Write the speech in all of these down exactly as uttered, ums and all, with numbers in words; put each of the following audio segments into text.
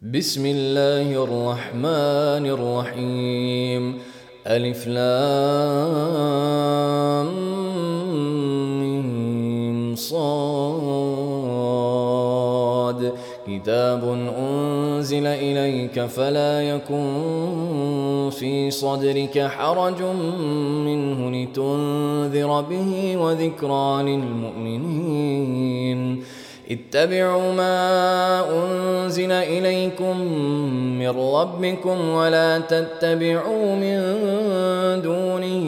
بسم الله الرحمن الرحيم. ألف لام ميم صاد. كتاب أنزل إليك فلا يكن في صدرك حرج منه لتنذر به وذكرى للمؤمنين. اتبعوا ما أنزل إليكم من ربكم ولا تتبعوا من دونه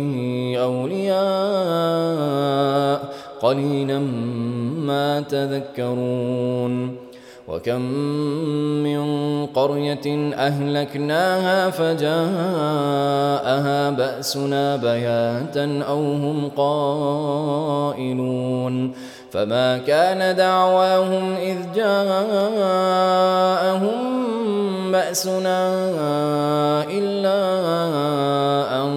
أولياء قليلا ما تذكرون. وكم من قرية أهلكناها فجاءها بأسنا بياتا أو هم قائلون. فما كان دعواهم إذ جاءهم بأسنا إلا أن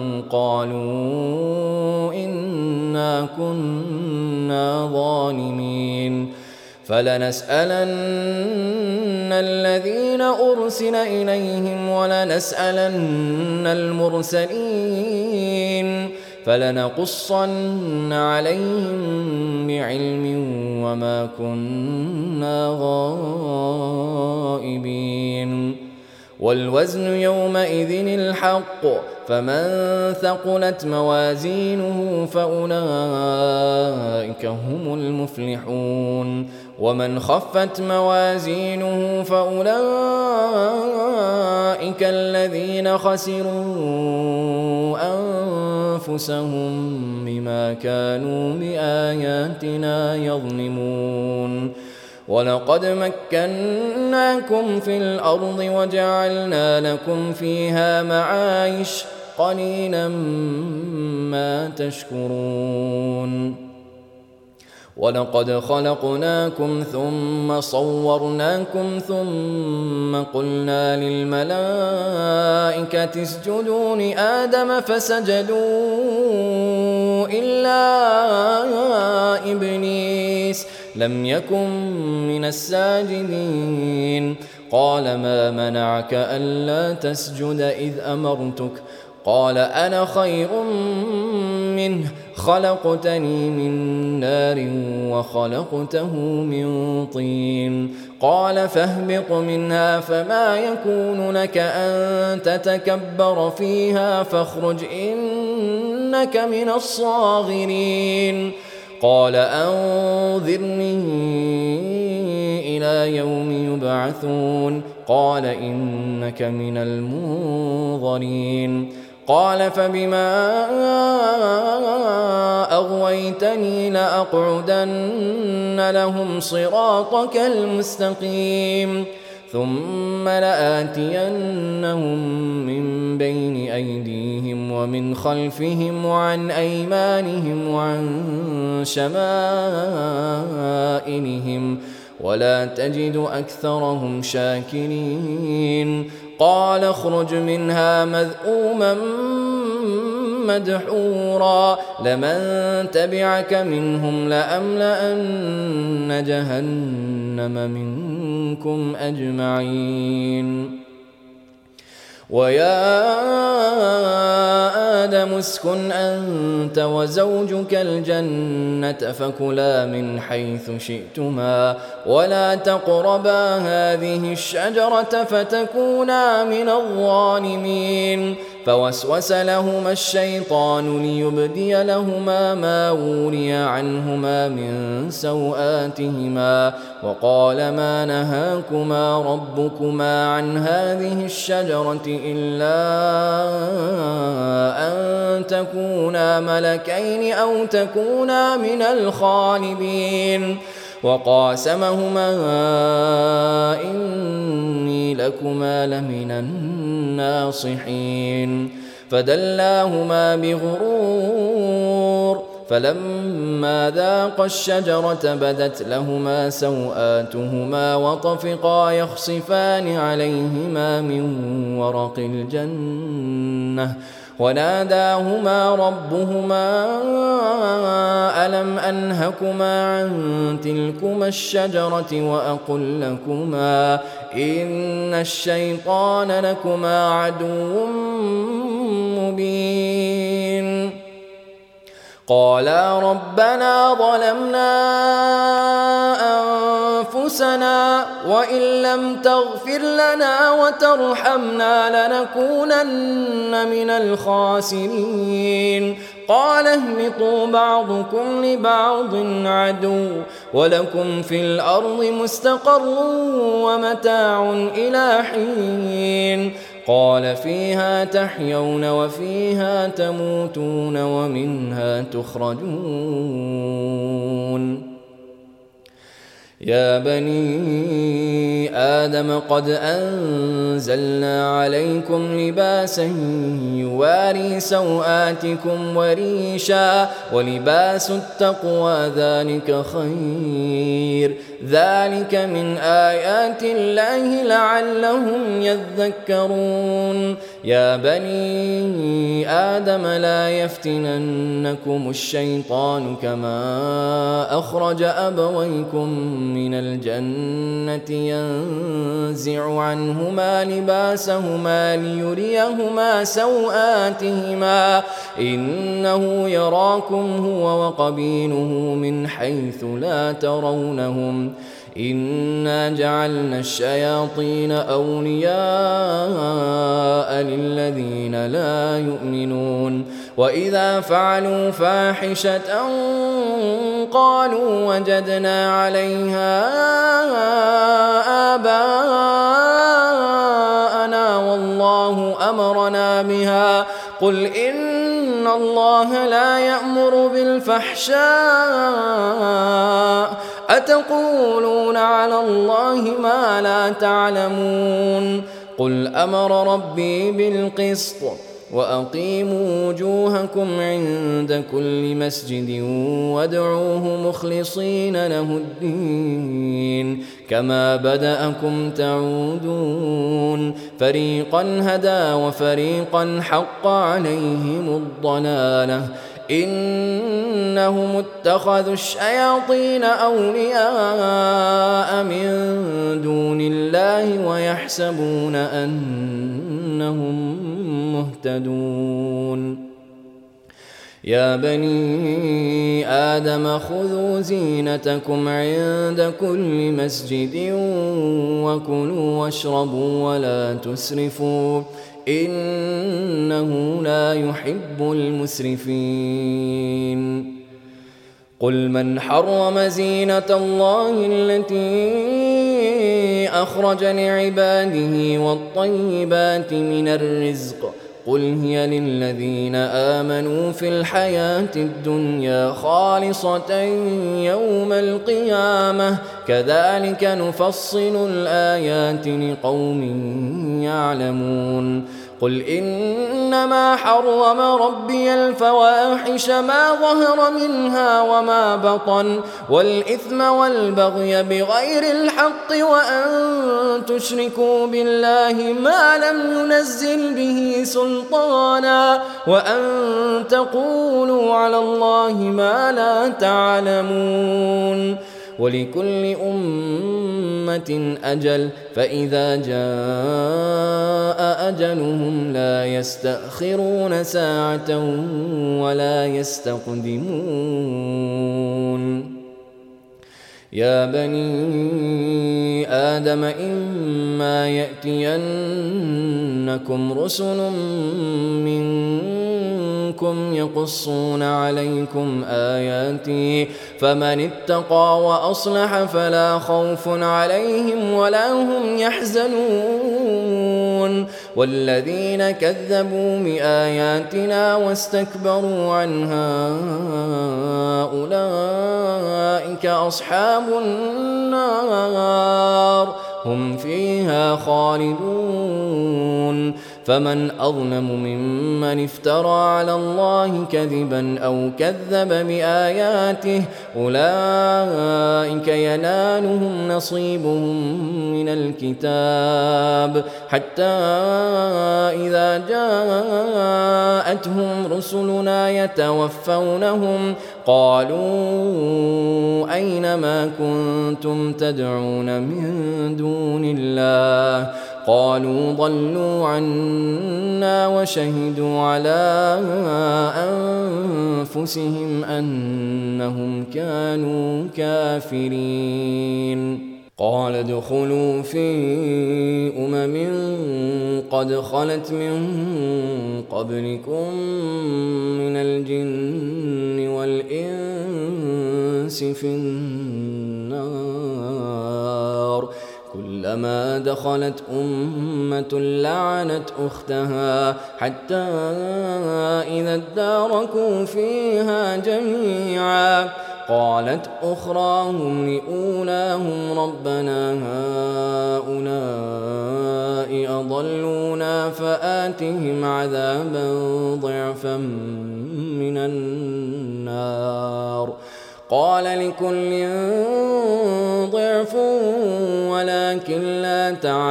قالوا إنا كنا ظالمين. فلنسألن الذين أرسل إليهم ولنسألن المرسلين فلنقصن عليهم بعلم وما كنا غائبين. والوزن يومئذ الحق فمن ثقلت موازينه فأولئك هم المفلحون. ومن خفت موازينه فأولئك الذين خسروا أنفسهم بما كانوا بآياتنا يظلمون. ولقد مكناكم في الأرض وجعلنا لكم فيها معايش قليلا ما تشكرون. ولقد خلقناكم ثم صورناكم ثم قلنا للملائكة اسجدوا لآدم فسجدوا إلا إبليس لم يكن من الساجدين. قال ما منعك ألا تسجد إذ أمرتك؟ قال أنا خير منه خلقتني من نار وخلقته من طين. قال فاهبط منها فما يكون لك أن تتكبر فيها فاخرج إنك من الصاغرين. قال أنظرني إلى يوم يبعثون. قال إنك من المنظرين. قال فبما أغويتني لأقعدن لهم صراطك المستقيم ثم لآتينهم من بين أيديهم ومن خلفهم وعن أيمانهم وعن شمائلهم ولا تجد أكثرهم شاكرين. قال اخرج منها مذءوما مدحورا لمن تبعك منهم لأملأن جهنم منكم أجمعين. ويا آدم اسكن أنت وزوجك الجنة فكلا من حيث شئتما ولا تقربا هذه الشجرة فتكونا من الظالمين. فوسوس لهما الشيطان ليبدي لهما ما وري عنهما من سوآتهما وقال ما نهاكما ربكما عن هذه الشجرة إلا أن تكونا ملكين أو تكونا من الخالدين. وقاسمهما إني لكما لمن الناصحين. فدلاهما بغرور فلما ذاقا الشجرة بدت لهما سوآتهما وطفقا يخصفان عليهما من ورق الجنة وناداهما ربهما ألم أنهكما عن تلكما الشجرة وأقل لكما إن الشيطان لكما عدو مبين قالا ربنا ظلمنا أنفسنا وإن لم تغفر لنا وترحمنا لنكونن من الخاسرين قال اهبطوا بعضكم لبعض عدو ولكم في الأرض مستقر ومتاع إلى حين قال فيها تحيون وفيها تموتون ومنها تخرجون يا بني آدم قد أنزلنا عليكم لباسا يواري سوآتكم وريشا ولباس التقوى ذلك خير ذلك من آيات الله لعلهم يذكرون يا بني آدم لا يفتننكم الشيطان كما أخرج أبويكم من الجنة ينزع عنهما لباسهما ليريهما سوآتهما إنه يراكم هو وقبيله من حيث لا ترونهم إنا جعلنا الشياطين أولياء للذين لا يؤمنون وإذا فعلوا فاحشة قالوا وجدنا عليها آباءنا والله أمرنا بها قل إن الله لا يأمر بالفحشاء أتقولون على الله ما لا تعلمون قل أمر ربي بالقسط وأقيموا وجوهكم عند كل مسجد وادعوه مخلصين له الدين كما بدأكم تعودون فريقا هدى وفريقا حق عليهم الضلالة إنهم اتخذوا الشياطين أولياء من دون الله ويحسبون أنهم مهتدون يا بني آدم خذوا زينتكم عند كل مسجد وكلوا واشربوا ولا تسرفوا إنه لا يحب المسرفين قل من حرم زينة الله التي أخرج لعباده والطيبات من الرزق قل هي للذين آمنوا في الحياة الدنيا خالصة يوم القيامة كذلك نفصل الآيات لقوم يعلمون قل إنما حرم ربي الفواحش ما ظهر منها وما بطن والإثم والبغي بغير الحق وأن تشركوا بالله ما لم ينزل به سلطانا وأن تقولوا على الله ما لا تعلمون ولكل أمة أجل فإذا جاء أجلهم لا يستأخرون ساعة ولا يستقدمون يا بني آدم إما يأتينكم رسل منكم يقصون عليكم آياتي فمن اتقى وأصلح فلا خوف عليهم ولا هم يحزنون والذين كذبوا بآياتنا واستكبروا عنها أولئك أصحاب النار هم فيها خالدون فمن أظلم ممن افترى على الله كذبا أو كذب بآياته أولئك ينالهم نصيبهم من الكتاب حتى إذا جاءتهم رسلنا يتوفونهم قالوا أين ما كنتم تدعون من دون الله قالوا ضلوا عنا وشهدوا على أنفسهم أنهم كانوا كافرين قال ادخلوا في أمم قد خلت من قبلكم من الجن والإنس في النار كلما دخلت أمة لعنت أختها حتى إذا اداركوا فيها جميعا قالت أخراهم لأولاهم ربنا هؤلاء أضلونا فآتهم عذابا ضعفا من النار قال لكل ضعف ولكن لا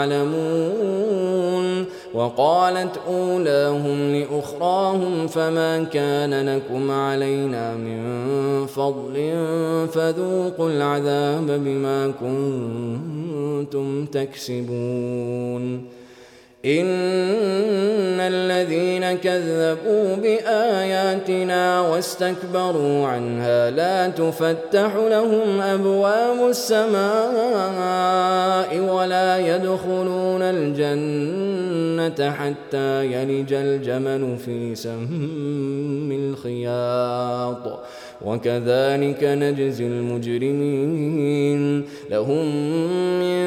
تعلمون وقالت أولاهم لأخراهم فما كان لكم علينا من فضل فذوقوا العذاب بما كنتم تكسبون إن الذين كذبوا بآياتنا واستكبروا عنها لا تفتح لهم أبواب السماء ولا يدخلون الجنة حتى يلج الجمل في سم الخياط وكذلك نجزي المجرمين لهم من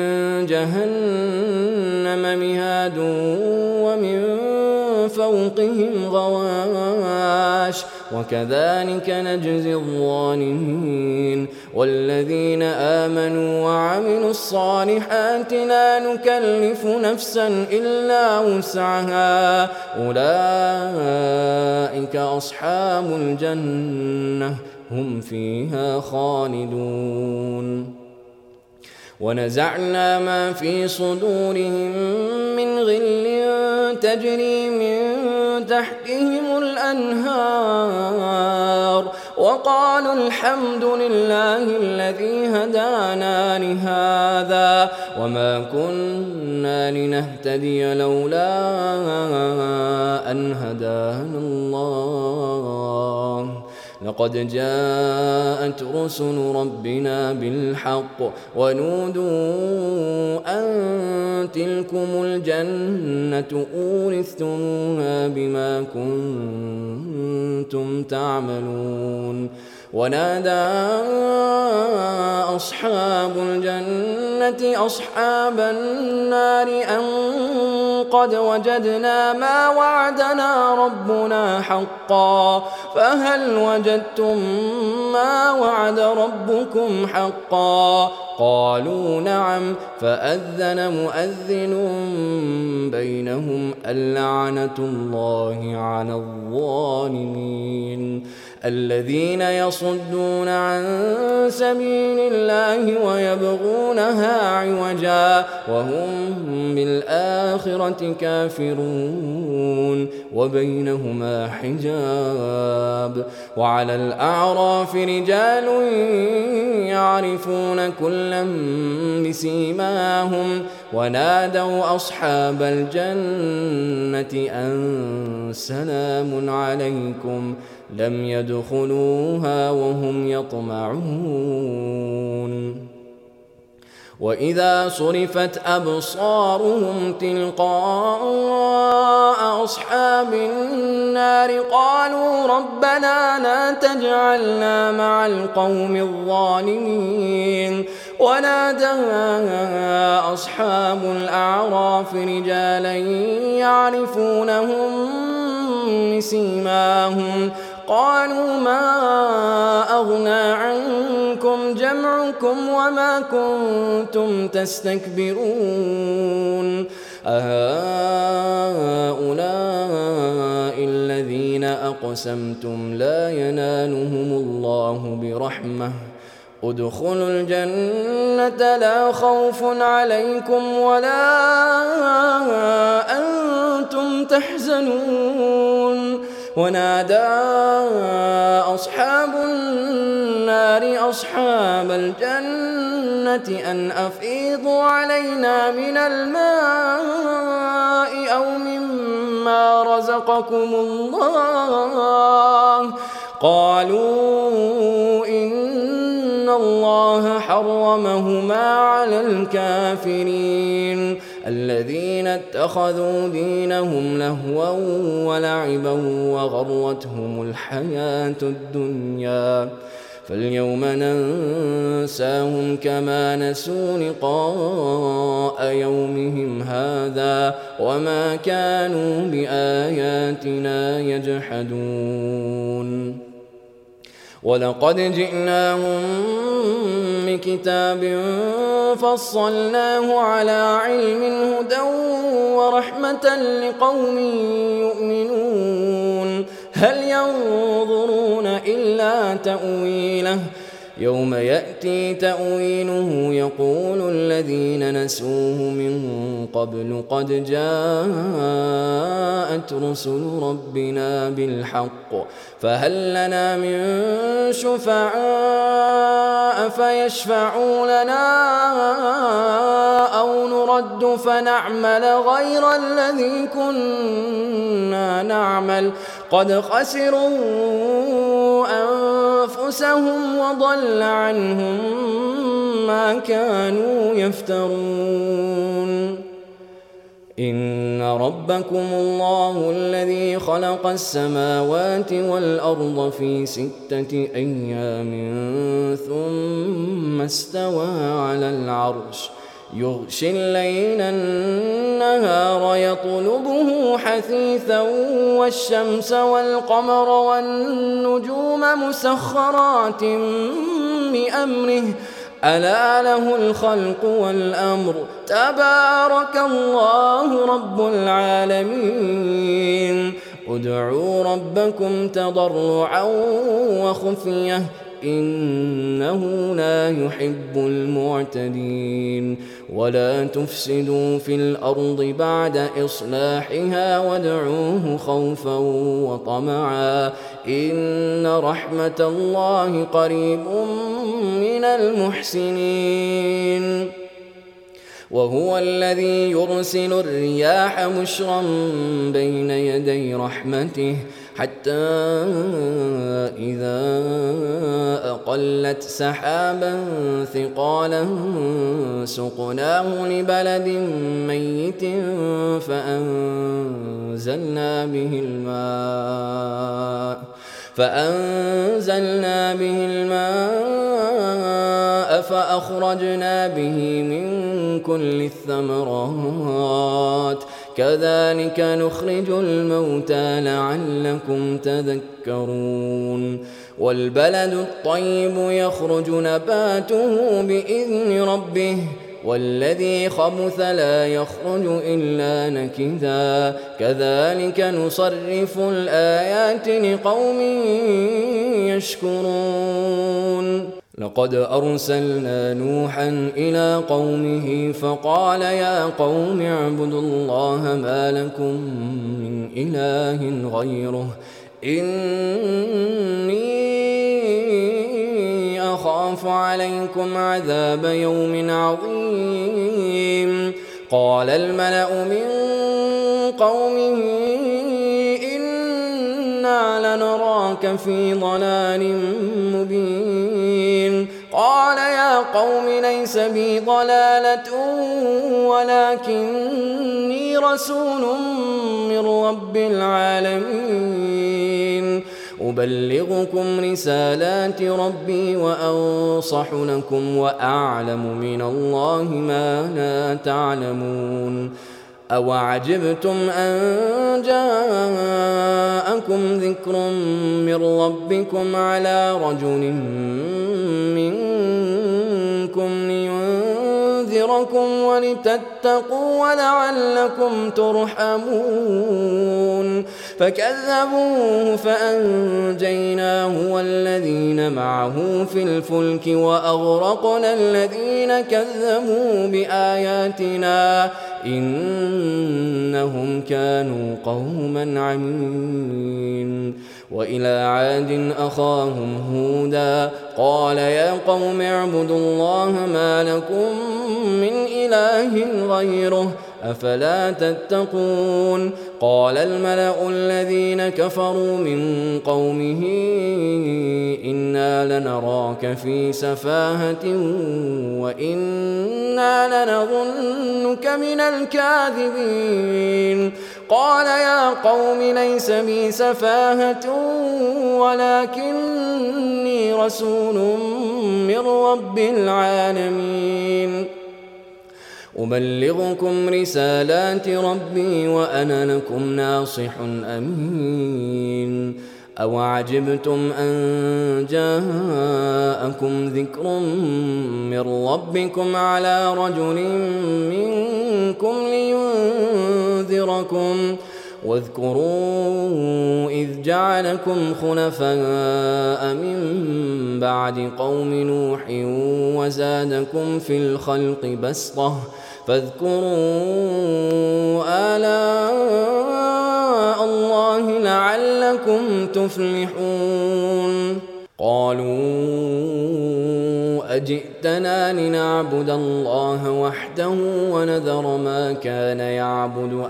جهنم مهاد ومن فوقهم غواش وكذلك نجزي الظالمين والذين آمنوا وعملوا الصالحات لا نكلف نفسا إلا وسعها أولئك أصحاب الجنة هم فيها خالدون ونزعنا ما في صدورهم من غل تجري من تحتهم الأنهار وقالوا الحمد لله الذي هدانا لهذا وما كنا لنهتدي لولا أن هدانا الله لقد جاءت رسل ربنا بالحق ونودوا أن تلكم الجنة أورثتموها بما كنتم تعملون ونادى أصحاب الجنة أصحاب النار أن قد وجدنا ما وعدنا ربنا حقا فهل وجدتم ما وعد ربكم حقا قالوا نعم فأذن مؤذن بينهم اللعنة الله على الظالمين الذين يصدون عن سبيل الله ويبغونها عوجا وهم بالآخرة كافرون وبينهما حجاب وعلى الأعراف رجال يعرفون كلا بسيماهم ونادوا أصحاب الجنة أن سلام عليكم لم يدخلوها وهم يطمعون وإذا صرفت أبصارهم تلقاء أصحاب النار قالوا ربنا لا تجعلنا مع القوم الظالمين ونادى أصحاب الأعراف رجالا يعرفونهم بسيماهم قالوا ما أغنى عنكم جمعكم وما كنتم تستكبرون أهؤلاء أقسمتم لا ينالهم الله برحمة ادخلوا الجنة لا خوف عليكم ولا أنتم تحزنون. ونادى أصحاب النار أصحاب الجنة أن أفيضوا علينا من الماء أو مما رزقكم الله. قالوا إن الله حرمهما على الكافرين الذين اتخذوا دينهم لهوا ولعبا وغرتهم الحياة الدنيا فاليوم ننساهم كما نسوا لقاء يومهم هذا وما كانوا بآياتنا يجحدون. ولقد جئناهم بكتاب فصلناه على علم هدى ورحمة لقوم يؤمنون. هل ينظرون إلا تأويله يوم يأتي تأويله يقول الذين نسوه من قبل قد جاءت رسل ربنا بالحق فهل لنا من شفعاء فيشفعوا لنا أو نرد فنعمل غير الذي كنا نعمل قد خسروا أنفسهم وضل عنهم ما كانوا يفترون. إن ربكم الله الذي خلق السماوات والأرض في ستة أيام ثم استوى على العرش يغشي الليل النهار يطلبه حثيثا والشمس والقمر والنجوم مسخرات بأمره ألا له الخلق والأمر تبارك الله رب العالمين. ادعوا ربكم تضرعا وخفية إنه لا يحب المعتدين. ولا تفسدوا في الأرض بعد إصلاحها وادعوه خوفا وطمعا إن رحمة الله قريب من المحسنين. وهو الذي يرسل الرياح بشرا بين يدي رحمته حتى إذا أقلت سحابا ثقالا سقناه لبلد ميت فأنزلنا به الماء فأنزلنا به الماء فأخرجنا به من كل الثمرات كذلك نخرج الموتى لعلكم تذكرون. والبلد الطيب يخرج نباته بإذن ربه والذي خبث لا يخرج إلا نكدا كذلك نصرف الآيات لقوم يشكرون. لقد أرسلنا نوحا إلى قومه فقال يا قوم اعبدوا الله ما لكم من إله غيره إني أخاف عليكم عذاب يوم عظيم. قال الملأ من قومه إنا لنراك في ضلال مبين. قال يا قوم ليس بي ضلالة ولكني رسول من رب العالمين أبلغكم رسالات ربي وأنصح لكم وأعلم من الله ما لا تعلمون. أوعجبتم أن جاءكم ذكر من ربكم على رجل منكم لينذركم لينذركم ولتتقوا ولعلكم ترحمون فكذبوه فأنجيناه والذين معه في الفلك وأغرقنا الذين كذبوا بآياتنا إنهم كانوا قوما عمين. وإلى عاد أخاهم هودا قال يا قوم اعبدوا الله ما لكم من إله غيره أفلا تتقون. قال الملأ الذين كفروا من قومه إنا لنراك في سفاهة وإنا لنظنك من الكاذبين. قال يا قوم ليس بي سفاهة ولكني رسول من رب العالمين أبلغكم رسالات ربي وأنا لكم ناصح أمين. أوعجبتم أن جاءكم ذكر من ربكم على رجل منكم لينذركم واذكروا إذ جعلكم خلفاء من بعد قوم نوح وزادكم في الخلق بسطة فاذكروا آلاء الله لعلكم تفلحون. قالوا أجئتنا لنعبد الله وحده ونذر ما كان يعبد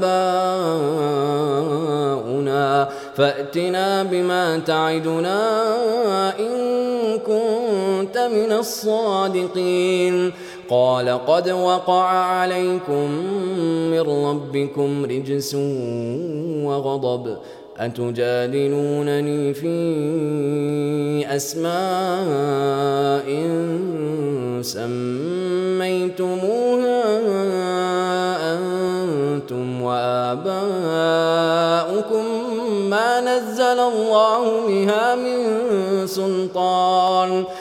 آباؤنا فأتنا بما تعدنا إن كنت من الصادقين. قال قد وقع عليكم من ربكم رجس وغضب أتجادلونني في أسماء سميتموها أنتم وآباؤكم ما نزل الله بها من سلطان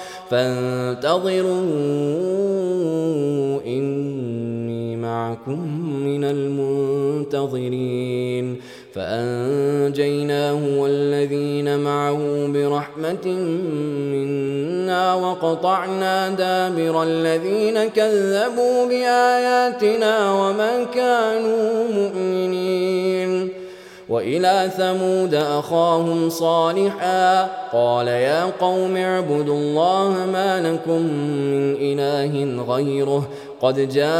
فانتظروا إني معكم من المنتظرين. فأنجيناه والذين معه برحمة منا وقطعنا دابر الذين كذبوا بآياتنا وما كانوا مؤمنين. وإلى ثمود أخاهم صالحا قال يا قوم اعبدوا الله ما لكم من إله غيره قد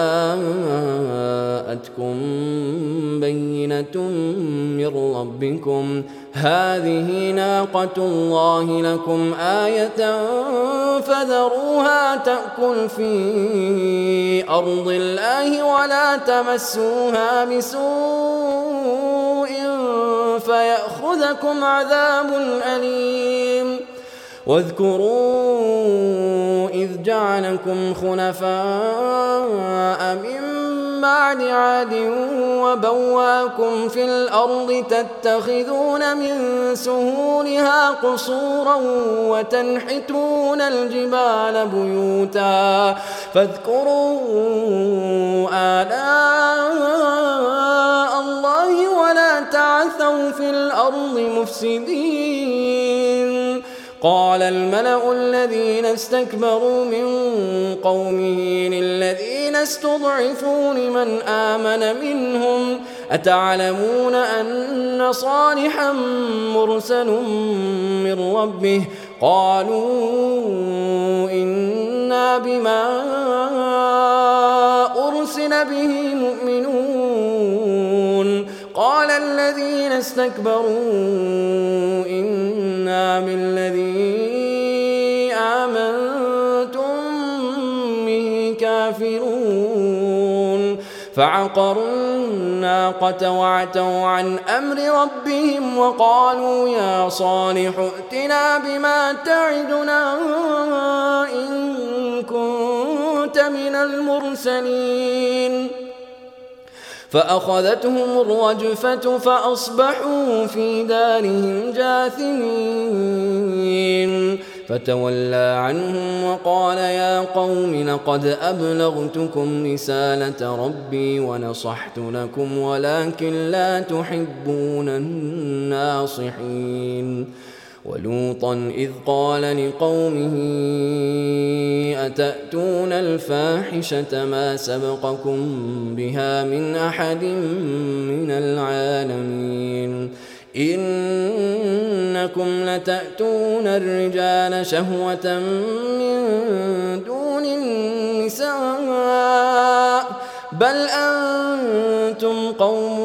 جاءتكم بينة من ربكم هذه ناقة الله لكم آية فذروها تأكل في أرض الله ولا تمسوها بسوء فيأخذكم عذاب أليم. واذكروا إذ جعلكم خلفاء من بعد عاد وبواكم في الأرض تتخذون من سهولها قصورا وتنحتون الجبال بيوتا فاذكروا آلاء الله ولا تعثوا في الأرض مفسدين. قال الملأ الذين استكبروا من قومه للذين استضعفوا لمن آمن منهم أتعلمون أن صالحا مرسل من ربه قالوا إنا بما أرسل به مؤمنون. قال الذين استكبروا إنا بالذي آمنتم به كافرون. فعقروا الناقة وعتوا عن أمر ربهم وقالوا يا صالح ائتنا بما تعدنا إن كنت من المرسلين. فأخذتهم الرجفة فأصبحوا في دارهم جاثمين. فتولى عنهم وقال يا قوم لقد أبلغتكم رسالة ربي ونصحت لكم ولكن لا تحبون الناصحين. ولوطا إذ قال لقومه أتأتون الفاحشة ما سبقكم بها من أحد من العالمين إنكم لتأتون الرجال شهوة من دون النساء بل أنتم قوم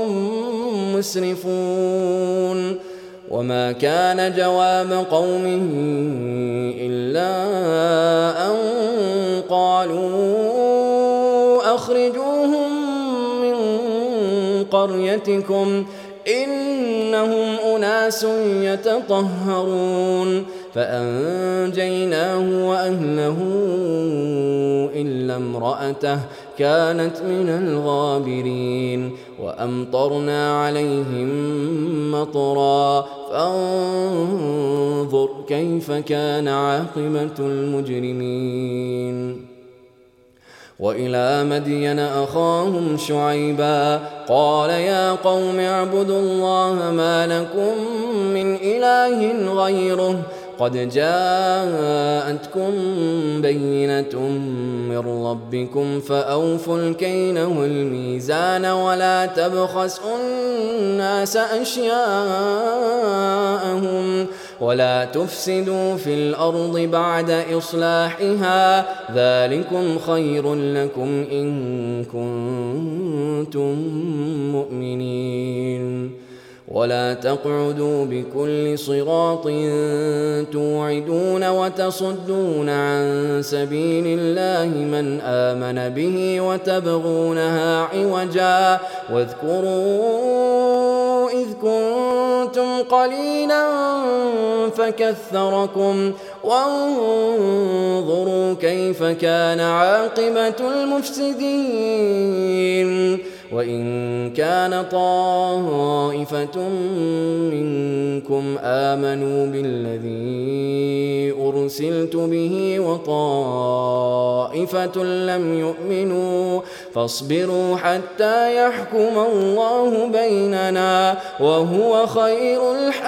مسرفون. وما كان جواب قومه إلا أن قالوا أخرجوهم من قريتكم إنهم أناس يتطهرون فأنجيناه وأهله إلا امرأته كانت من الغابرين وأمطرنا عليهم مطرا فانظر كيف كان عاقبة المجرمين. وإلى مدين أخاهم شعيبا قال يا قوم اعبدوا الله ما لكم من إله غيره قد جاءتكم بينة من ربكم فأوفوا الكيل والميزان ولا تبخسوا الناس أشياءهم ولا تفسدوا في الأرض بعد إصلاحها ذلكم خير لكم إن كنتم مؤمنين. ولا تقعدوا بكل صراط توعدون وتصدون عن سبيل الله من آمن به وتبغونها عوجا واذكروا إذ كنتم قليلا فكثركم وانظروا كيف كان عاقبة المفسدين. وإن كان طائفة منكم آمنوا بالذي أرسلت به وطائفة لم يؤمنوا فاصبروا حتى يحكم الله بيننا وهو خير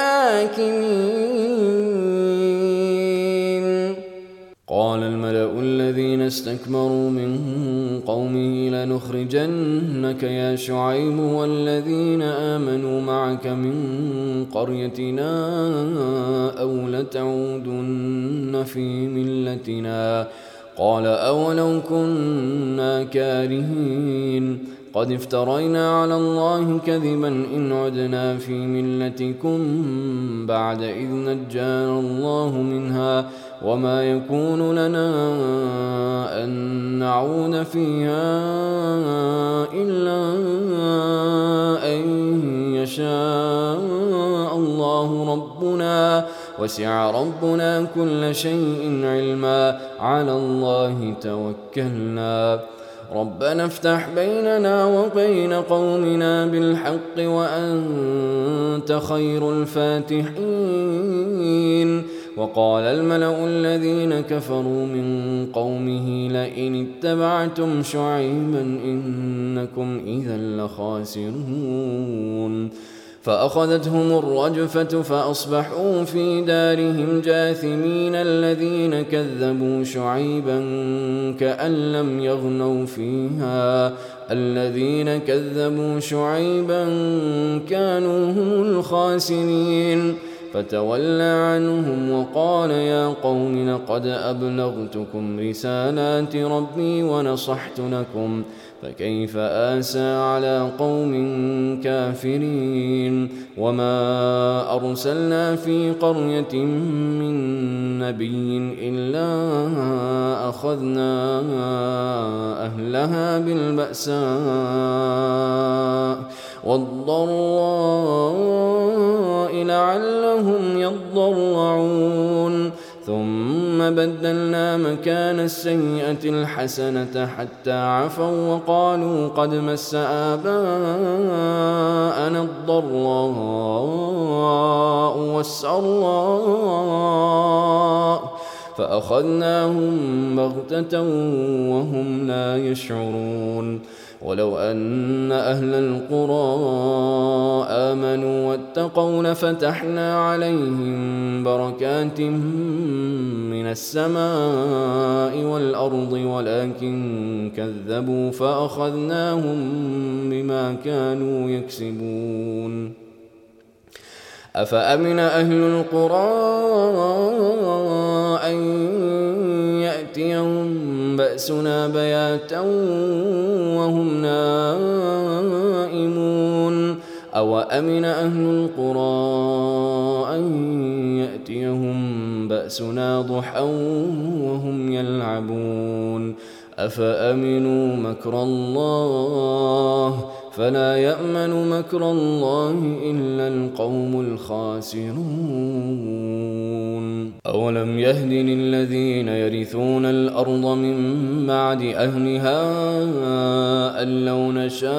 الحاكمين. قال الملأ الذين استكبروا من قومه لنخرجنك يا شعيب والذين آمنوا معك من قريتنا أو لتعودن في ملتنا قال أولو كنا كارهين قد افترينا على الله كذبا إن عدنا في ملتكم بعد إذ نجانا الله منها وما يكون لنا أن نعود فيها إلا أن يشاء الله ربنا وسع ربنا كل شيء علما على الله توكلنا ربنا افتح بيننا وبين قومنا بالحق وأنت خير الفاتحين. وقال الملأ الذين كفروا من قومه لئن اتبعتم شعيبا إنكم إذا لخاسرون فأخذتهم الرجفة فأصبحوا في دارهم جاثمين الذين كذبوا شعيبا كأن لم يغنوا فيها الذين كذبوا شعيبا كانوا هم الخاسرين فتولى عنهم وقال يا قوم لقد أبلغتكم رسالات ربي ونصحت لكم فكيف آسى على قوم كافرين. وما أرسلنا في قرية من نبي إلا أخذنا أهلها بالبأساء والضراء لعلهم يضرعون ثم بدلنا مكان السيئة الحسنة حتى عفوا وقالوا قد مس آباءنا الضراء والسراء فأخذناهم بغتة وهم لا يشعرون ولو أن أهل القرى آمنوا واتقوا لفتحنا عليهم بركات من السماء والأرض ولكن كذبوا فأخذناهم بما كانوا يكسبون أفأمن أهل القرى أن يأتيهم بأسنا بياتا وهم نائمون أو أمن أهل القرى أن يأتيهم بأسنا ضحى وهم يلعبون أفأمنوا مكر الله فلا يأمن مكر الله إلا القوم الخاسرون أولم يهد للذين يرثون الأرض من بعد أهلها أن لو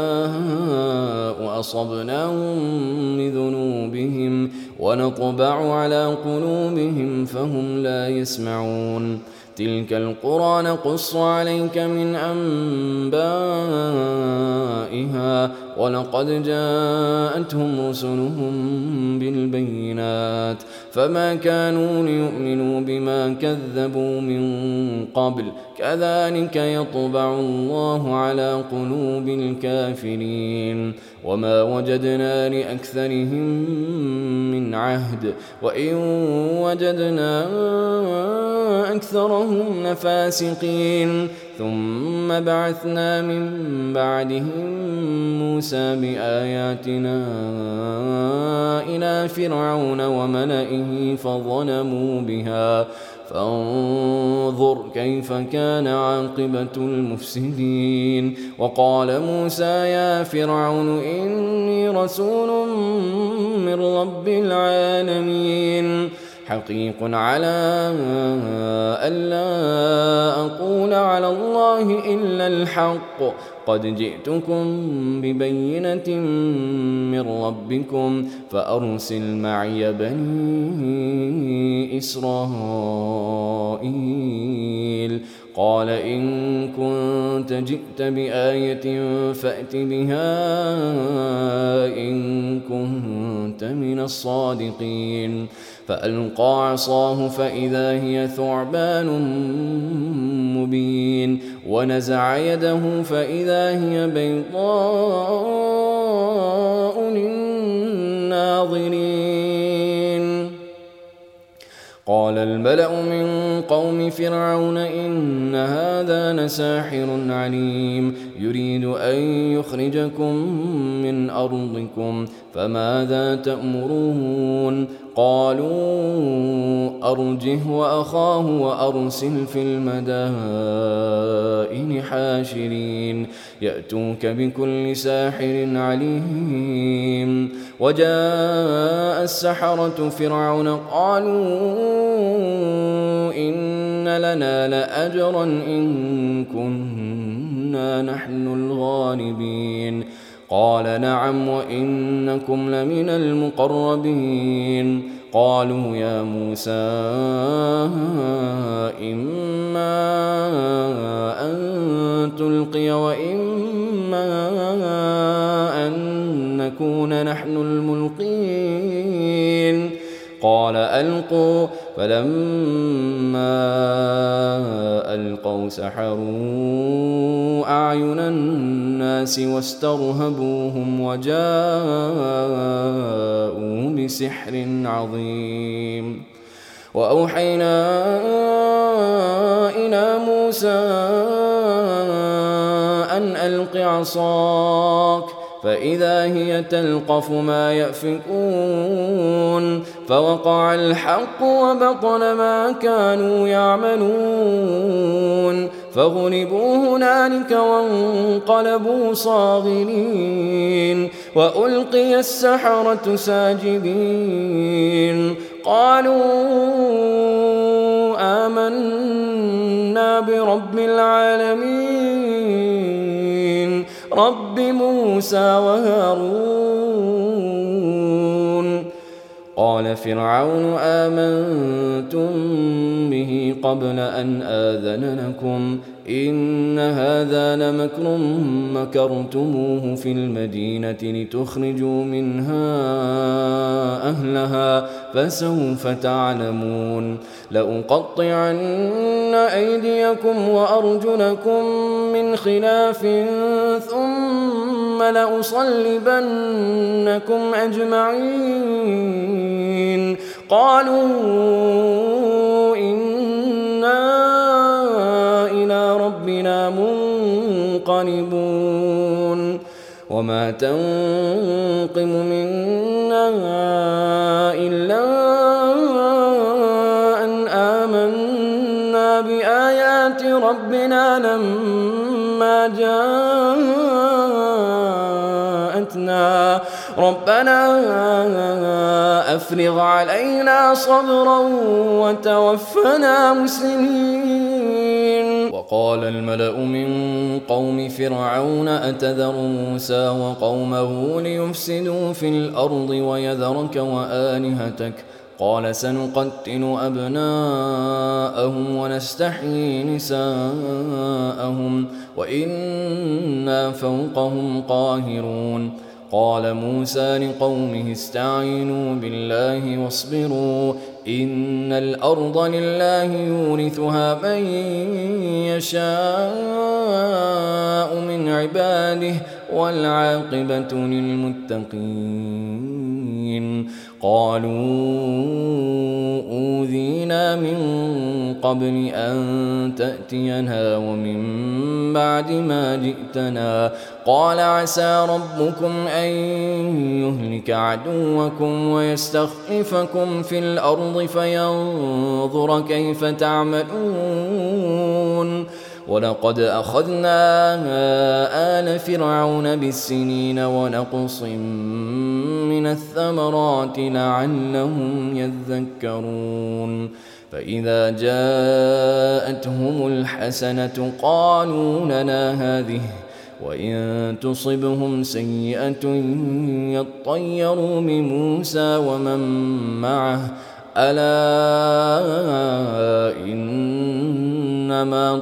نشاء أصبناهم بذنوبهم ونطبع على قلوبهم فهم لا يسمعون تلك القرى نقص عليك من أنبائها ولقد جاءتهم رسلهم بالبينات فما كانوا ليؤمنوا بما كذبوا من قبل كذلك يطبع الله على قلوب الكافرين وما وجدنا لأكثرهم من عهد وإن وجدنا أكثرهم لفاسقين ثم بعثنا من بعدهم موسى بآياتنا إلى فرعون وملئه فظلموا بها فانظر كيف كان عاقبة المفسدين وقال موسى يا فرعون إني رسول من رب العالمين حقيق على ألا أقول على الله إلا الحق قد جئتكم ببينة من ربكم فأرسل معي بني إسرائيل قال إن كنت جئت بآية فأت بها إن كنت من الصادقين فألقى عصاه فإذا هي ثعبان مبين ونزع يده فإذا هي بيضاء للناظرين قال الملأ من قوم فرعون إن هذا لساحر عليم يريد أن يخرجكم من أرضكم فماذا تأمرون قالوا أرجه وأخاه وأرسل في المدائن حاشرين يأتوك بكل ساحر عليم وجاء السحرة فرعون قالوا إن لنا لأجرا إن كنا نحن الغالبين قال نعم وإنكم لمن المقربين قالوا يا موسى إما أن تلقي وإما أن نكون نحن الملقين قال ألقوا فلما ألقوا سحروا أعين الناس واسترهبوهم وجاءوا بسحر عظيم وأوحينا إلى موسى أن ألق عصاك فإذا هي تلقف ما يأفكون فوقع الحق وبطل ما كانوا يعملون فغلبوا هنالك وانقلبوا صاغرين وألقي السحرة ساجدين قالوا آمنا برب العالمين رب موسى وهارون قال فرعون آمنتم به قبل أن آذن لكم إن هذا لمكر مكرتموه في المدينة لتخرجوا منها أهلها فسوف تعلمون لأقطعن أيديكم وأرجلكم من خلاف ثم لأصلبنكم أجمعين قالوا إنا إلى ربنا منقلبون وما تنقم منا إلا أن آمنا بآيات ربنا لما جاءتنا ربنا أفرغ علينا صبرا وتوفنا مسلمين. وقال الملأ من قوم فرعون أتذر موسى وقومه ليفسدوا في الأرض ويذرك وآلهتك قال سنقتل أبناءهم ونستحيي نساءهم وإنا فوقهم قاهرون. قال موسى لقومه استعينوا بالله واصبروا إن الأرض لله يورثها من يشاء من عباده والعاقبة للمتقين. قالوا أوذينا من قبل أن تأتينا ومن بعد ما جئتنا قال عسى ربكم أن يهلك عدوكم ويستخلفكم في الأرض فينظر كيف تعملون ولقد أخذنا آل فرعون بالسنين ونقص من الثمرات لعلهم يذكرون. فإذا جاءتهم الحسنة قالوا لنا هذه وإن تصبهم سيئة يطيروا بموسى ومن معه ألا إنما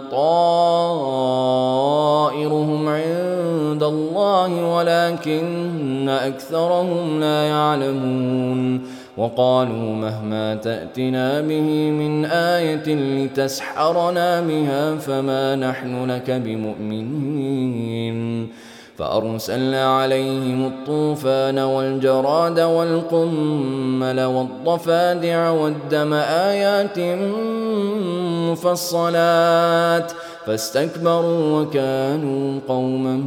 طائرهم عند الله ولكن أكثرهم لا يعلمون. وقالوا مهما تأتنا به من آية لتسحرنا بها فما نحن لك بمؤمنين. فأرسلنا عليهم الطوفان والجراد والقمل والضفادع والدم آيات مفصلات فاستكبروا وكانوا قوما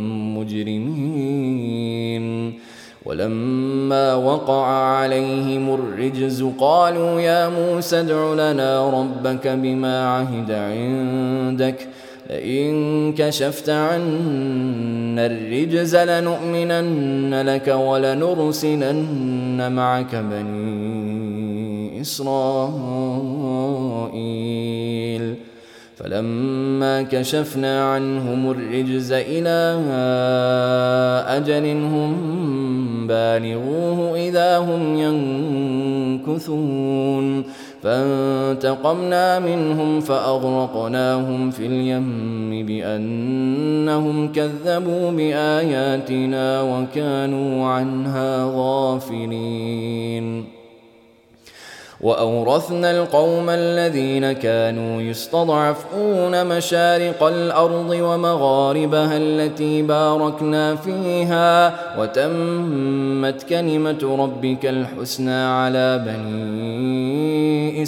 مجرمين. ولما وقع عليهم الرجز قالوا يا موسى ادع لنا ربك بما عهد عندك لئن كشفت عنا الرجز لنؤمنن لك ولنرسلن معك بني إسرائيل. فلما كشفنا عنهم الرجز إلى أجل هم بالغوه إذا هم ينكثون فانتقمنا منهم فأغرقناهم في اليم بأنهم كذبوا بآياتنا وكانوا عنها غافلين. وأورثنا القوم الذين كانوا يستضعفون مشارق الأرض ومغاربها التي باركنا فيها وتمت كلمة ربك الحسنى على بني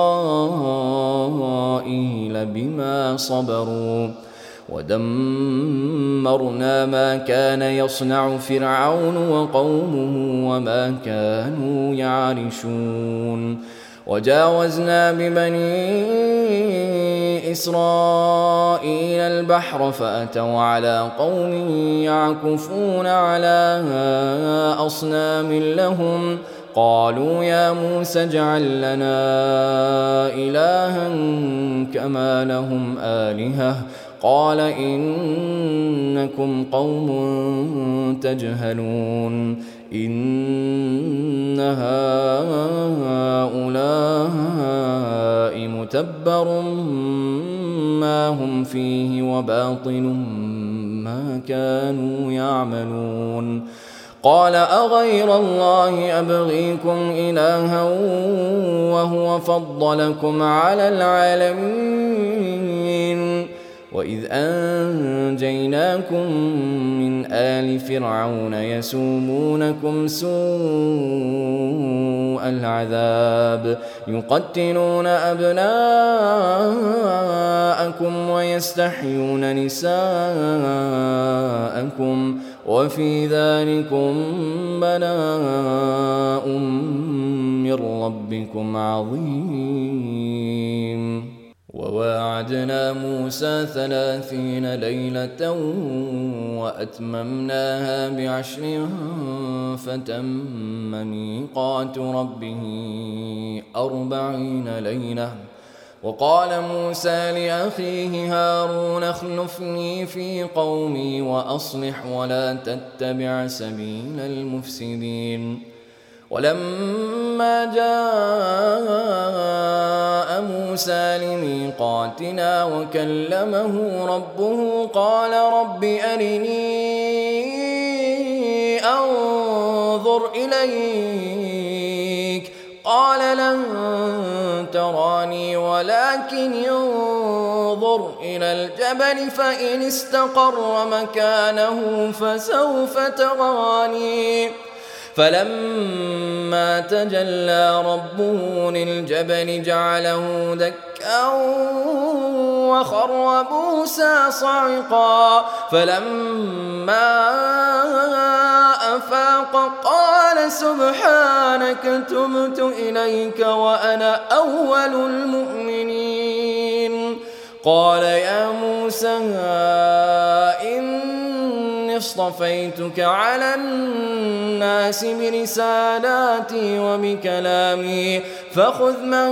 إسرائيل بما صبروا ودمرنا ما كان يصنع فرعون وقومه وما كانوا يعرشون. وجاوزنا ببني إسرائيل البحر فأتوا على قوم يعكفون على أصنام لهم قالوا يا موسى اجعل لنا إلها كما لهم آلهة قال إنكم قوم تجهلون. إن هؤلاء متبر ما هم فيه وباطل ما كانوا يعملون قال أغير الله أبغيكم إلها وهو فضلكم على العالمين وإذ أنجيناكم من آل فرعون يسومونكم سوء العذاب يقتلون أبناءكم ويستحيون نساءكم وفي ذلكم بلاء من ربكم عظيم وواعدنا موسى ثلاثين ليلة وأتممناها بعشر فتم ميقات ربه أربعين ليلة وقال موسى لأخيه هارون اخلفني في قومي وأصلح ولا تتبع سبيل المفسدين ولما جاء موسى لميقاتنا وكلمه ربه قال رب أرني أنظر إليك قال لن تراني ولكن انظر إلى الجبل فإن استقر مكانه فسوف تراني فلما تجلى ربه للجبل جعله دكا وخر موسى صعقا فلما أفاق قال سبحانك تبت إليك وأنا أول المؤمنين قال يا موسى إني اصطفيتك على الناس برسالاتي وبكلامي فخذ ما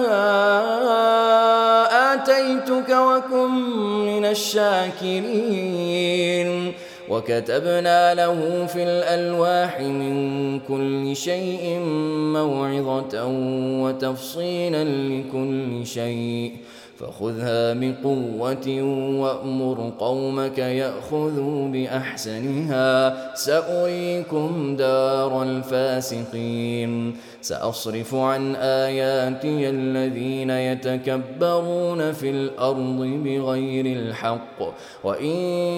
آتيتك وكن من الشاكرين وكتبنا له في الألواح من كل شيء موعظة وتفصيلا لكل شيء فخذها بقوة وأمر قومك يأخذوا بأحسنها سأريكم دار الفاسقين سأصرف عن آياتي الذين يتكبرون في الأرض بغير الحق وإن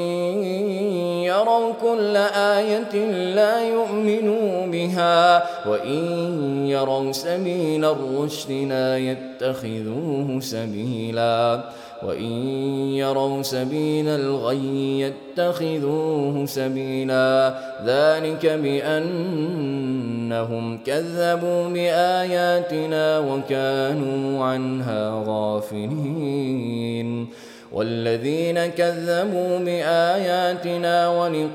يروا كل آية لا يؤمنوا بها وإن يروا سبيل الرشد لا يتخذوه سبيلا وإن يروا سبيل الغي يتخذوه سبيلا ذلك بأنهم كذبوا بآياتنا وكانوا عنها غافلين والذين كذبوا بآياتنا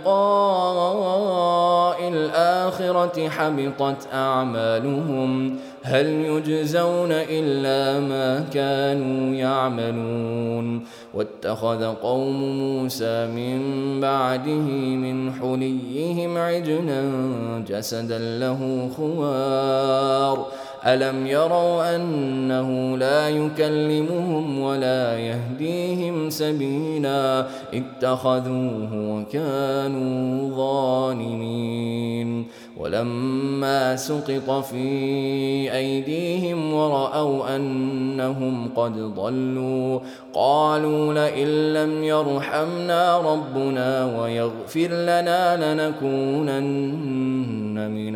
ولقاء الآخرة حبطت أعمالهم هل يجزون إلا ما كانوا يعملون واتخذ قوم موسى من بعده من حليهم عجلا جسدا له خوار ألم يروا أنه لا يكلمهم ولا يهديهم سبيلا اتخذوه وكانوا ظالمين ولما سقط في أيديهم ورأوا أنهم قد ضلوا قالوا لئن لم يرحمنا ربنا ويغفر لنا لنكونن من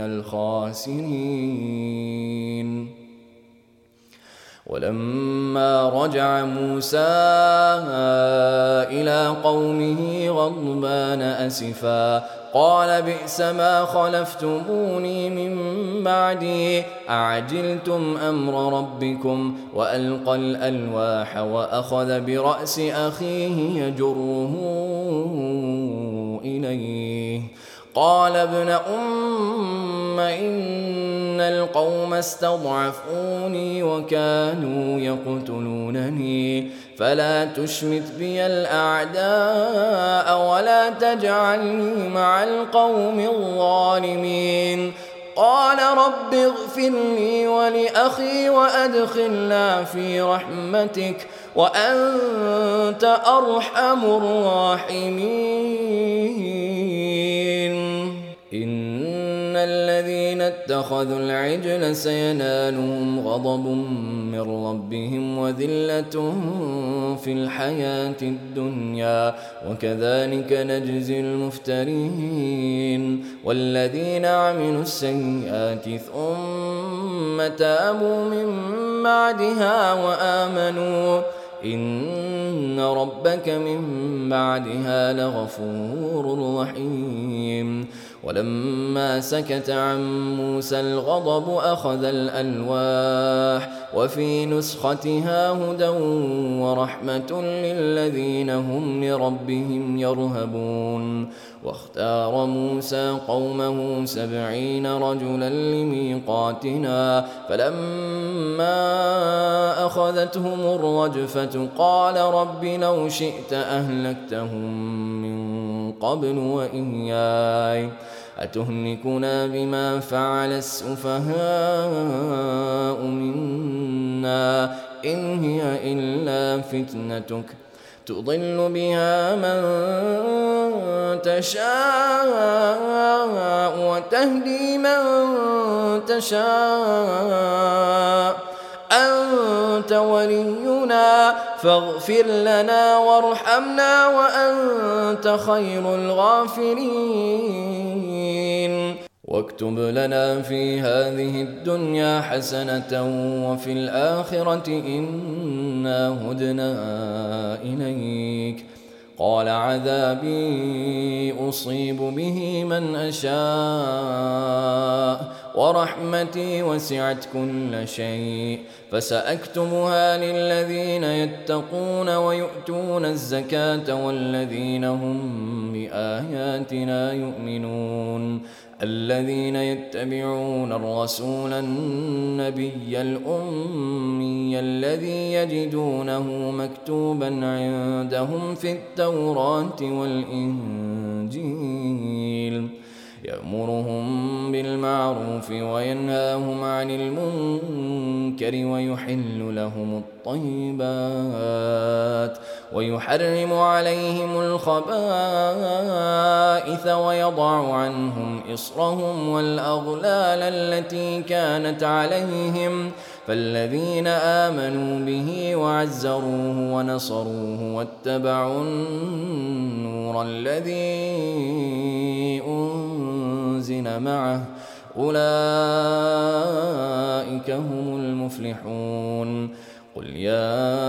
الخاسرين ولما رجع موسى إلى قومه غضبان أسفا قال بئس ما خلفتموني من بعدي أعجلتم أمر ربكم وألقى الألواح وأخذ برأس أخيه يجره إليه قال ابن أم إن القوم استضعفوني وكانوا يقتلونني فلا تشمت بي الأعداء ولا تجعلني مع القوم الظالمين. قال رب اغفر لي ولأخي وأدخلنا في رحمتك وأنت أرحم الراحمين. إن الذين اتخذوا العجل سينالهم غضب من ربهم وذلة في الحياة الدنيا وكذلك نجزي المفترين. والذين عملوا السيئات ثم تابوا من بعدها وآمنوا إن ربك من بعدها لغفور رحيم. ولما سكت عن موسى الغضب أخذ الألواح وفي نسختها هدى ورحمة للذين هم لربهم يرهبون. واختار موسى قومه سبعين رجلا لميقاتنا فلما أخذتهم الرجفة قال رب لو شئت أهلكتهم من قبل وإياي أتهلكنا بما فعل السفهاء منا إن هي إلا فتنتك تضل بها من تشاء وتهدي من تشاء أنت ولينا فاغفر لنا وارحمنا وأنت خير الغافرين. واكتب لنا في هذه الدنيا حسنة وفي الآخرة إنا هدنا إليك. قال عذابي أصيب به من أشاء ورحمتي وسعت كل شيء فسأكتبها للذين يتقون ويؤتون الزكاة والذين هم بآياتنا يؤمنون. الذين يتبعون الرسول النبي الأمي الذي يجدونه مكتوبا عندهم في التوراة والإنجيل يأمرهم بالمعروف وينهاهم عن المنكر ويحل لهم الطيبات ويحرم عليهم الخبائث ويضع عنهم إصرهم والأغلال التي كانت عليهم فالذين آمنوا به وعزروه ونصروه واتبعوا النور الذي أنزل معه أولئك هم المفلحون. قل يا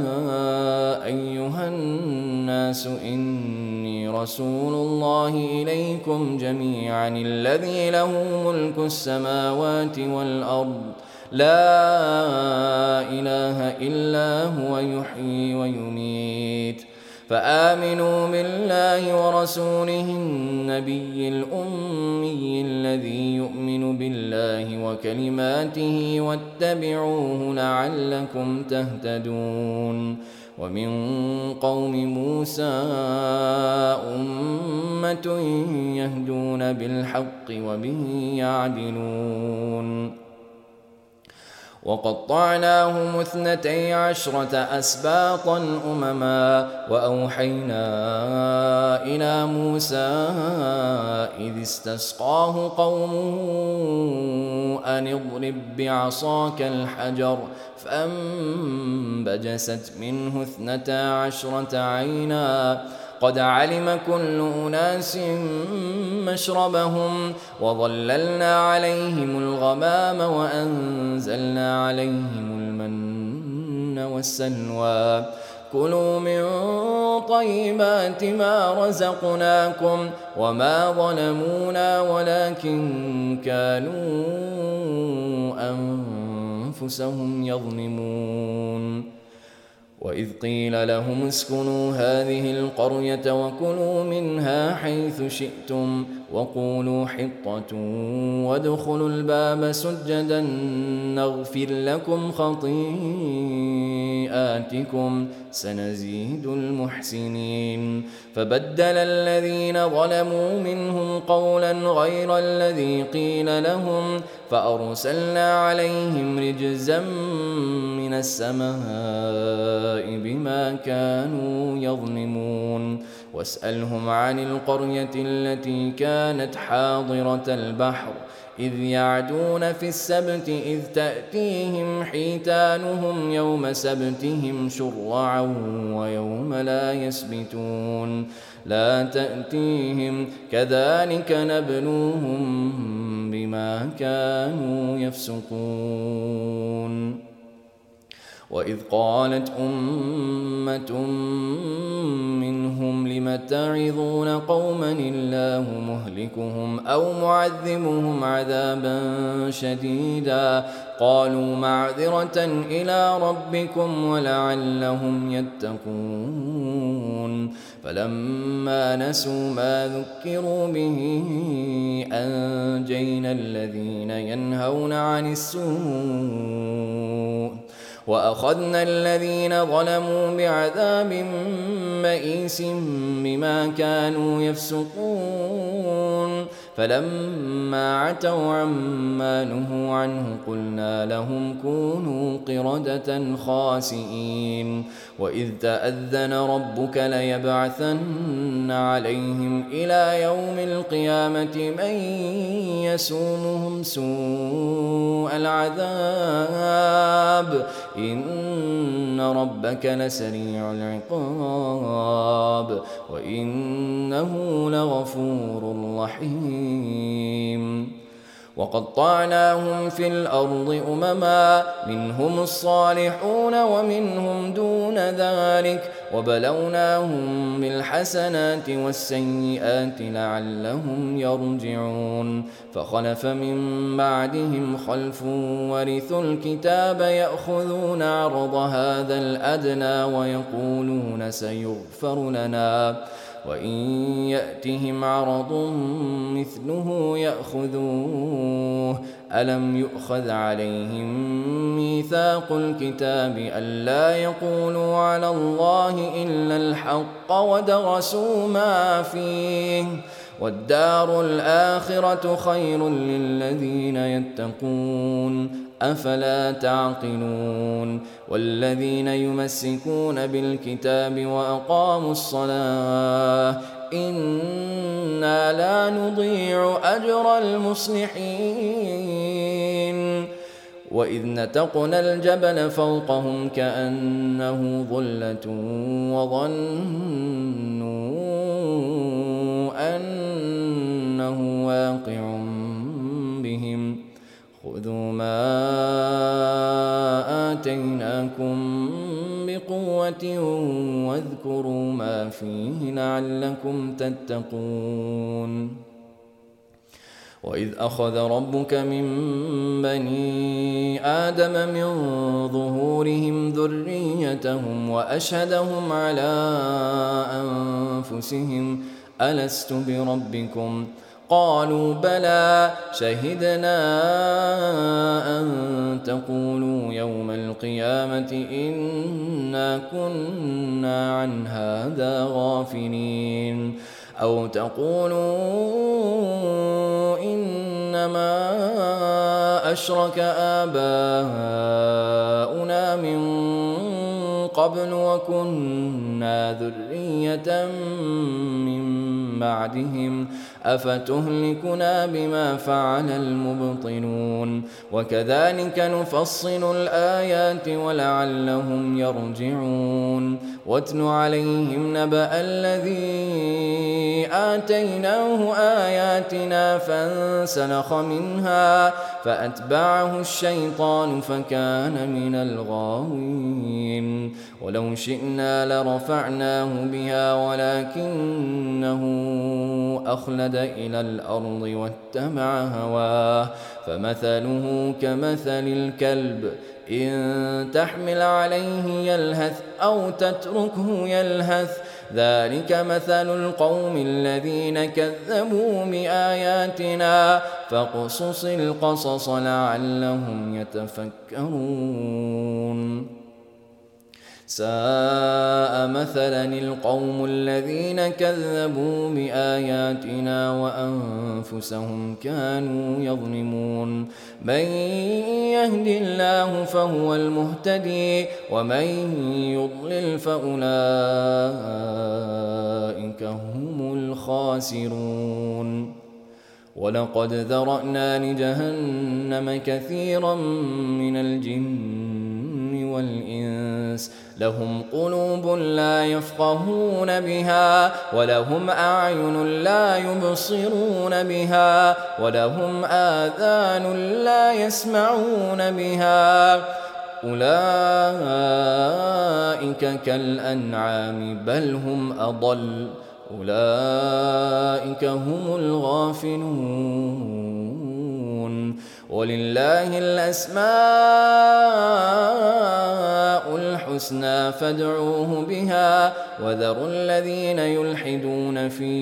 أيها الناس إني رسول الله إليكم جميعا الذي له ملك السماوات والأرض لا إله إلا هو يحيي ويميت فآمنوا بالله ورسوله النبي الأمي الذي يؤمن بالله وكلماته واتبعوه لعلكم تهتدون. ومن قوم موسى أمة يهدون بالحق وبه يعدلون. وقطعناهم اثنتي عشرة أسباطا أمما وأوحينا إلى موسى إذ استسقاه قومه أن اضرب بعصاك الحجر فانبجست منه اثنتا عشرة عينا قد علم كل أناس مشربهم وظللنا عليهم الغمام وأنزلنا عليهم المن والسلوى كلوا من طيبات ما رزقناكم وما ظلمونا ولكن كانوا أنفسهم يظلمون. وإذ قيل لهم اسكنوا هذه القرية وكلوا منها حيث شئتم وقولوا حطة وادخلوا الباب سجدا نغفر لكم خطيئاتكم سنزيد المحسنين. فبدل الذين ظلموا منهم قولا غير الذي قيل لهم فأرسلنا عليهم رجزا من السماء بما كانوا يظلمون. واسألهم عن القرية التي كانت حاضرة البحر إذ يعدون في السبت إذ تأتيهم حيتانهم يوم سبتهم شرعا ويوم لا يسبتون لا تأتيهم كذلك نبلوهم بما كانوا يفسقون. وإذ قالت أمة منهم لم تعظون قوما الله مهلكهم أو معذبهم عذابا شديدا قالوا معذرة إلى ربكم ولعلهم يتقون. فلما نسوا ما ذكروا به أنجينا الذين ينهون عن السوء وأخذنا الذين ظلموا بعذاب بئيس بما كانوا يفسقون. فلما عتوا عما نهوا عنه قلنا لهم كونوا قردة خاسئين. وإذ تأذن ربك ليبعثن عليهم إلى يوم القيامة من يسومهم سوء العذاب إن ربك لسريع العقاب وإنه لغفور رحيم. وقطعناهم في الأرض أمما منهم الصالحون ومنهم دون ذلك وبلوناهم بالحسنات والسيئات لعلهم يرجعون. فخلف من بعدهم خلف ورثوا الكتاب يأخذون عرض هذا الأدنى ويقولون سيغفر لنا وإن يأتهم عرض مثله يأخذوه ألم يؤخذ عليهم ميثاق الكتاب ألا يقولوا على الله إلا الحق ودرسوا ما فيه والدار الآخرة خير للذين يتقون أفلا تعقلون. والذين يمسكون بالكتاب وأقاموا الصلاة إنا لا نضيع أجر المصلحين. وإذ نتقنا الجبل فوقهم كأنه ظلة وظنوا أنه واقع بهم خذوا ما آتيناكم بقوة واذكروا ما فيه لعلكم تتقون. وإذ أخذ ربك من بني آدم من ظهورهم ذريتهم وأشهدهم على أنفسهم ألست بربكم قالوا بلى شهدنا أن تقولوا يوم القيامة إنا كنا عن هذا غافلين أو تقولوا إنما أشرك آباؤنا من قبل وكنا ذرية من بعدهم أفتهلكنا بما فعل المبطلون وكذلك نفصل الآيات ولعلهم يرجعون. واتل عليهم نبأ الذي آتيناه آياتنا فانسلخ منها فأتبعه الشيطان فكان من الغاوين. ولو شئنا لرفعناه بها ولكنه أخلد إلى الأرض واتبع هواه فمثله كمثل الكلب إن تحمل عليه يلهث أو تتركه يلهث ذلك مثل القوم الذين كذبوا بآياتنا فاقصص القصص لعلهم يتفكرون ساء مثلا القوم الذين كذبوا بآياتنا وأنفسهم كانوا يظلمون من يهد الله فهو المهتدي ومن يضلل فأولئك هم الخاسرون ولقد ذرأنا لجهنم كثيرا من الجن والإنس لهم قلوب لا يفقهون بها ولهم أعين لا يبصرون بها ولهم آذان لا يسمعون بها أولئك كالأنعام بل هم أضل أولئك هم الغافلون ولله الأسماء الحسنى فادعوه بها وذروا الذين يلحدون في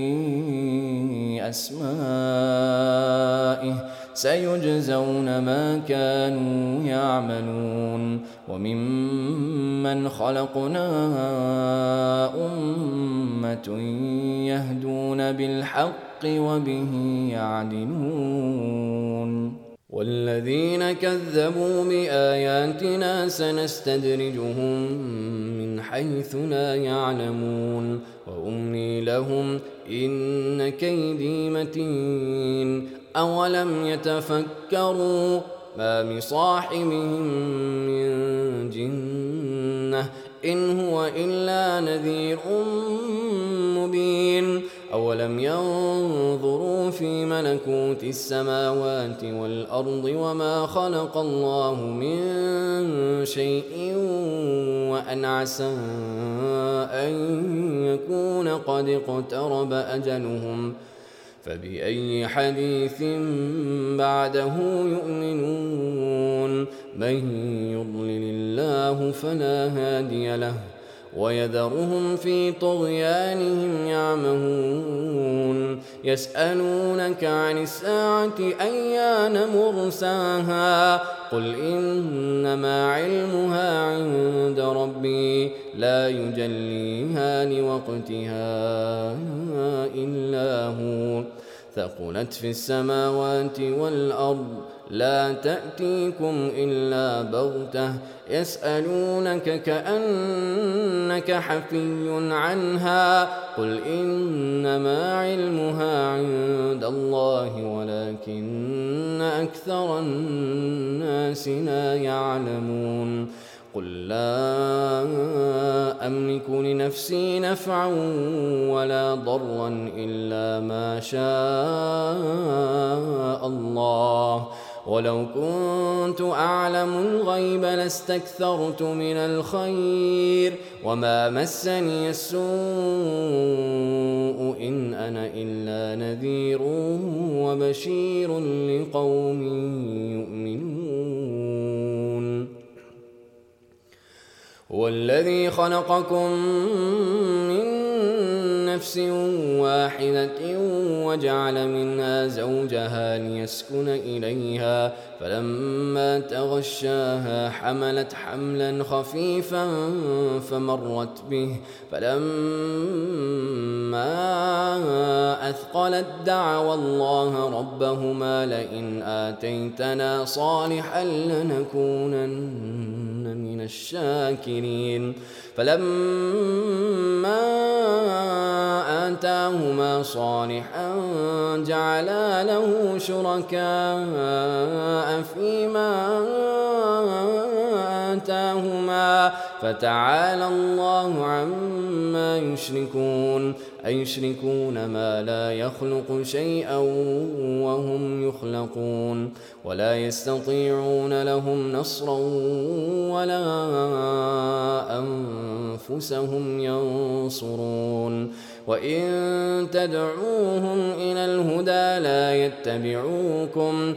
أسمائه سيجزون ما كانوا يعملون وممن خلقنا أمة يهدون بالحق وبه يعدلون والذين كذبوا بآياتنا سنستدرجهم من حيث لا يعلمون وأملي لهم إن كيدي متين أولم يتفكروا ما بصاحبهم من جنة إن هو إلا نذير مبين أولم ينظروا في ملكوت السماوات والأرض وما خلق الله من شيء وأن عسى أن يكون قد اقترب أجلهم فبأي حديث بعده يؤمنون من يضلل الله فلا هادي له ويذرهم في طغيانهم يعمهون يسألونك عن الساعة أيان مرساها قل إنما علمها عند ربي لا يجليها لوقتها إلا هو ثقلت في السماوات والأرض لا تأتيكم إلا بغتة يسألونك كأنك حفي عنها قل إنما علمها عند الله ولكن أكثر الناس لا يعلمون قل لا أملك لنفسي نفعا ولا ضرا إلا ما شاء الله ولو كنت أعلم الغيب لاستكثرت من الخير وما مسني السوء إن أنا إلا نذير وبشير لقوم يؤمنون والذي خلقكم من نفس واحدة وجعل منها زوجها ليسكن إليها فلما تغشاها حملت حملا خفيفا فمرت به فلما أثقلت دعوا الله ربهما لئن آتيتنا صالحا لنكونن من الشاكرين فلما آتاهما صالحا جعلا له شركاء فيما آتاهما فتعالى الله عما يشركون أيشركون ما لا يخلق شيئا وهم يخلقون ولا يستطيعون لهم نصرا ولا أنفسهم ينصرون وإن تدعوهم إلى الهدى لا يتبعوكم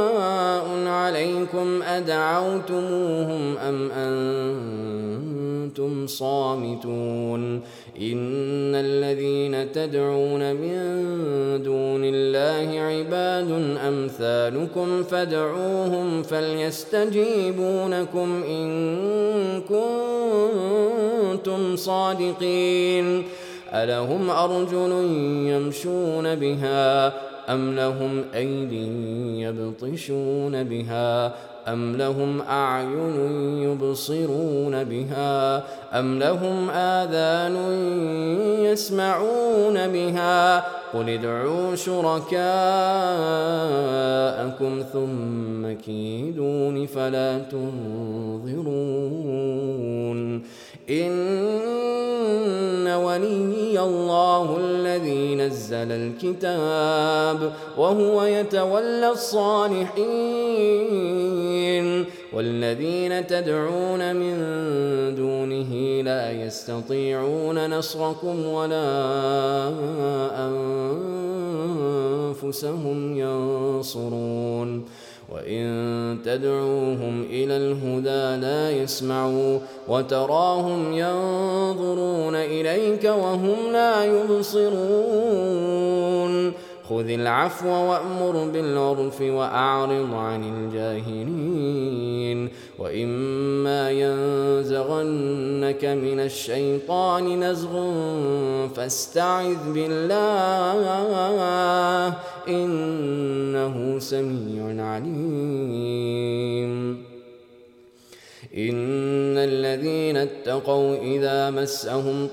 سواء عليكم أدعوتموهم أم أنتم وأنتم صامتون إن الذين تدعون من دون الله عباد أمثالكم فادعوهم فليستجيبوا لكم إن كنتم صادقين ألهم أرجل يمشون بها أم لهم أيد يبطشون بها أم لهم أعين يبصرون بها أم لهم آذان يسمعون بها قل ادعوا شركاءكم ثم كيدون فلا تنظرون إن ولي الله الذي نزل الكتاب وهو يتولى الصالحين والذين تدعون من دونه لا يستطيعون نصركم ولا أنفسهم ينصرون وإن تدعوهم إلى الهدى لا يسمعوا وتراهم ينظرون إليك وهم لا يبصرون خذ العفو وأمر بالعرف وأعرض عن الجاهلين وإما ينزغنك من الشيطان نزغ فاستعذ بالله إنه سميع عليم إن الذين اتقوا إذا مسهم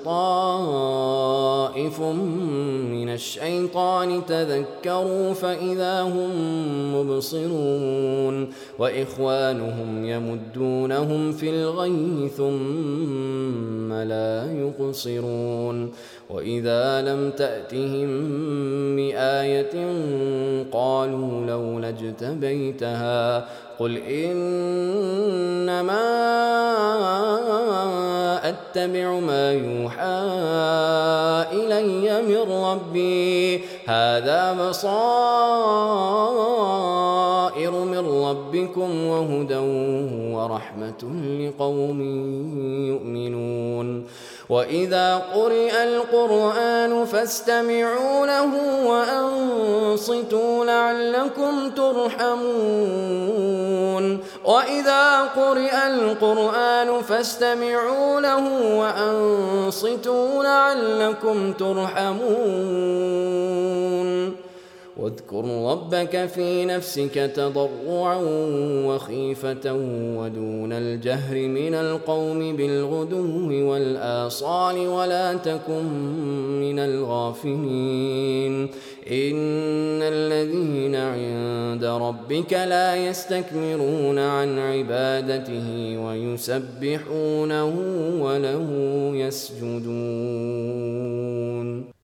طائف من الشيطان تذكروا فإذا هم مبصرون وإخوانهم يمدونهم في الغي ثم لا يقصرون وإذا لم تأتهم بآية قالوا لولا اجتبيتها قل إنما أتبع ما يوحى إلي من ربي هذا بصائر من ربكم وهدى ورحمة لقوم يؤمنون وإذا قرئ القرآن فاستمعوا له وأنصتوا لعلكم ترحمون وإذا قرئ القرآن فاستمعوا له وأنصتوا لعلكم ترحمون واذكر ربك في نفسك تضرعا وخيفة ودون الجهر من القول بالغدو والآصال ولا تكن من الغافلين إن الذين عند ربك لا يستكبرون عن عبادته ويسبحونه وله